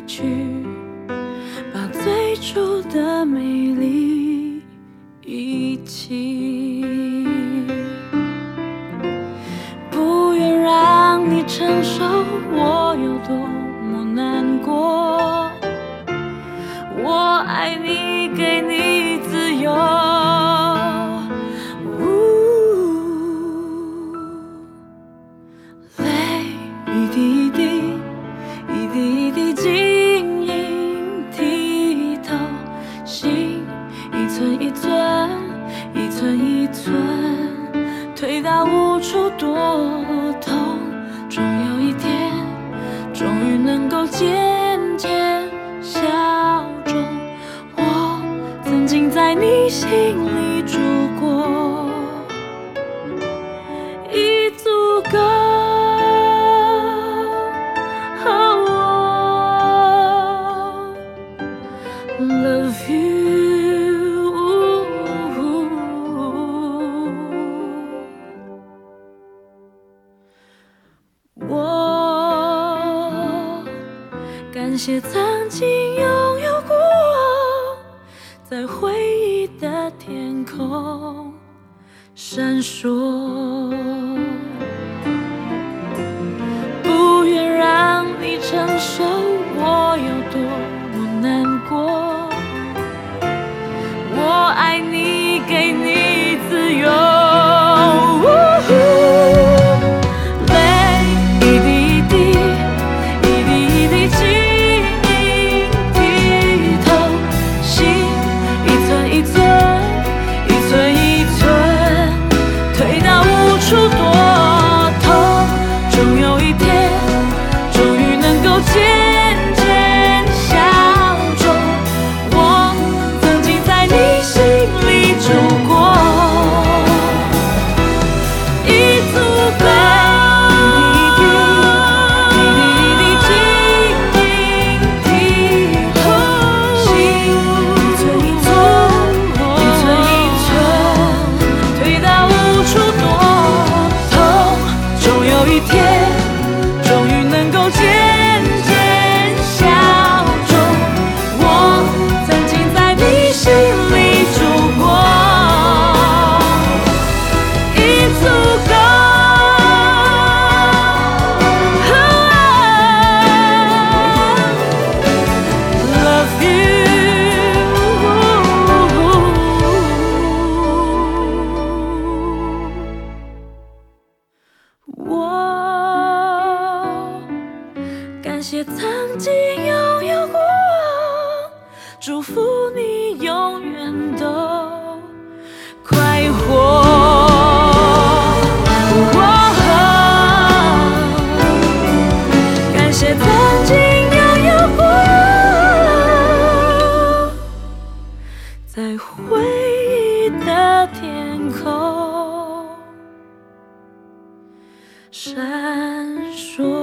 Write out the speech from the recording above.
去，把最初的美丽遗弃。不愿让你承受我有多么难过，我爱你，给你自由。泪一滴一滴，一滴一滴晶莹剔透，心一寸一寸，一寸一寸，推到无处躲痛。终有一天，终于能够渐渐消肿。我曾经在你心里住过，已足够。Love you， 我感谢曾经拥有过，在回忆的天空闪烁。不愿让你承受我有多么难过，我爱你，给你自由。泪一滴一滴，一滴一滴晶莹剔透，心一寸一寸，一寸一寸，推到无处躲痛。终有一天，终于能够渐渐消肿。我曾经在你心里住过，已足够。一滴一滴晶莹剔透，心一寸一寸，一寸一寸，推到无处躲痛。终有一天，终于能够渐渐消肿。我曾经在你心里住过，已足够。Love you， 我感谢曾经拥有过，祝福你永远都快活。感谢曾经拥有过，在回忆的天空闪烁。